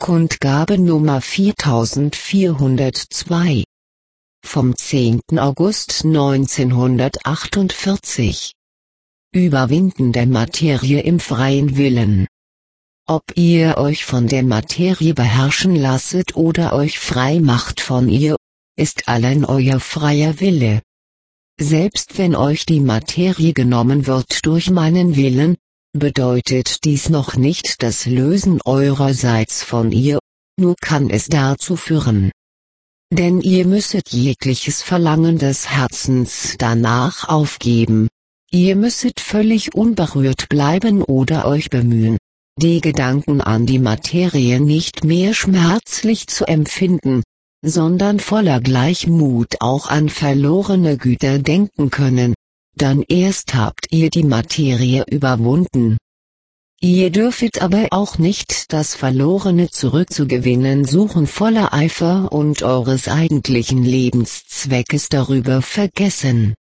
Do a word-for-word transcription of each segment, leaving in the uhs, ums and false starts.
Kundgabe Nummer viertausendvierhundertzwei. Vom zehnten August neunzehnhundertachtundvierzig. Überwinden der Materie im freien Willen. Ob ihr euch von der Materie beherrschen lasset oder euch frei macht von ihr, ist allein euer freier Wille. Selbst wenn euch die Materie genommen wird durch meinen Willen, bedeutet dies noch nicht das Lösen eurerseits von ihr, nur kann es dazu führen. Denn ihr müsset jegliches Verlangen des Herzens danach aufgeben, ihr müsset völlig unberührt bleiben oder euch bemühen, die Gedanken an die Materie nicht mehr schmerzlich zu empfinden, sondern voller Gleichmut auch an verlorene Güter denken können. Dann erst habt ihr die Materie überwunden. Ihr dürfet aber auch nicht das Verlorene zurückzugewinnen suchen voller Eifer und eures eigentlichen Lebenszweckes darüber vergessen.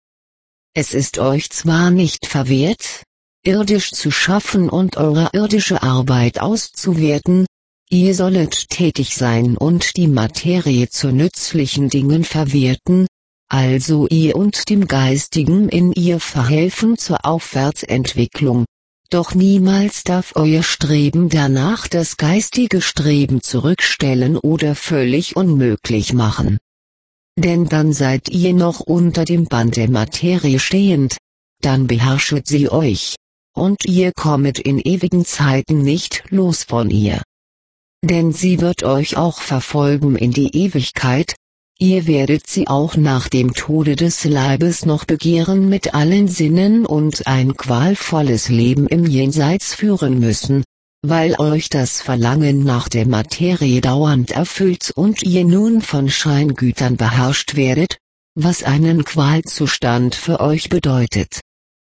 Es ist euch zwar nicht verwehrt, irdisch zu schaffen und eure irdische Arbeit auszuwerten, ihr sollet tätig sein und die Materie zu nützlichen Dingen verwerten, also ihr und dem Geistigen in ihr verhelfen zur Aufwärtsentwicklung, doch niemals darf euer Streben danach das geistige Streben zurückstellen oder völlig unmöglich machen. Denn dann seid ihr noch unter dem Bann der Materie stehend, dann beherrschet sie euch, und ihr kommet in ewigen Zeiten nicht los von ihr. Denn sie wird euch auch verfolgen in die Ewigkeit, ihr werdet sie auch nach dem Tode des Leibes noch begehren mit allen Sinnen und ein qualvolles Leben im Jenseits führen müssen, weil euch das Verlangen nach der Materie dauernd erfüllt und ihr nun von Scheingütern beherrscht werdet, was einen Qualzustand für euch bedeutet.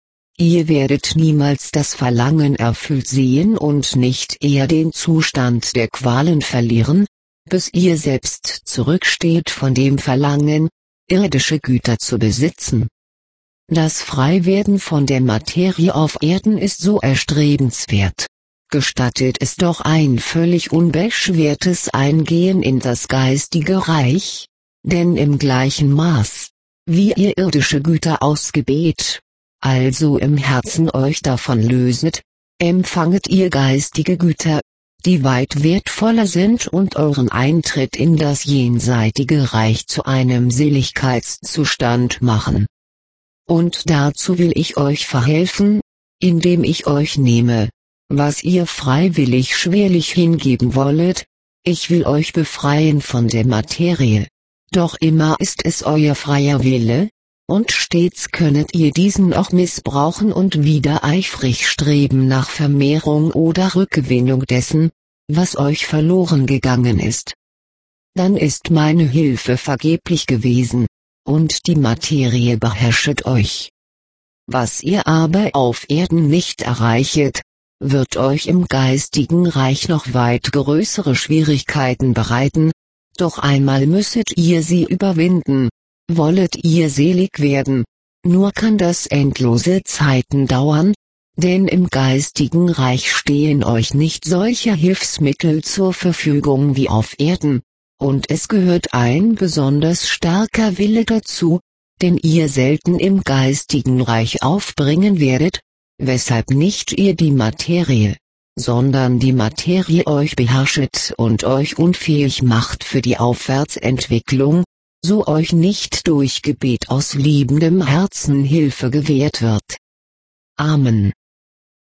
Ihr werdet niemals das Verlangen erfüllt sehen und nicht eher den Zustand der Qualen verlieren, bis ihr selbst zurücksteht von dem Verlangen, irdische Güter zu besitzen. Das Freiwerden von der Materie auf Erden ist so erstrebenswert. Gestattet es doch ein völlig unbeschwertes Eingehen in das geistige Reich, denn im gleichen Maß, wie ihr irdische Güter ausgebet, also im Herzen euch davon löset, empfanget ihr geistige Güter, die weit wertvoller sind und euren Eintritt in das jenseitige Reich zu einem Seligkeitszustand machen. Und dazu will ich euch verhelfen, indem ich euch nehme, was ihr freiwillig schwerlich hingeben wollet, ich will euch befreien von der Materie. Doch immer ist es euer freier Wille, und stets könnet ihr diesen auch missbrauchen und wieder eifrig streben nach Vermehrung oder Rückgewinnung dessen, was euch verloren gegangen ist. Dann ist meine Hilfe vergeblich gewesen, und die Materie beherrschet euch. Was ihr aber auf Erden nicht erreichet, wird euch im geistigen Reich noch weit größere Schwierigkeiten bereiten, doch einmal müsset ihr sie überwinden, wollet ihr selig werden, nur kann das endlose Zeiten dauern, denn im geistigen Reich stehen euch nicht solche Hilfsmittel zur Verfügung wie auf Erden, und es gehört ein besonders starker Wille dazu, den ihr selten im geistigen Reich aufbringen werdet, weshalb nicht ihr die Materie, sondern die Materie euch beherrschet und euch unfähig macht für die Aufwärtsentwicklung, so euch nicht durch Gebet aus liebendem Herzen Hilfe gewährt wird. Amen.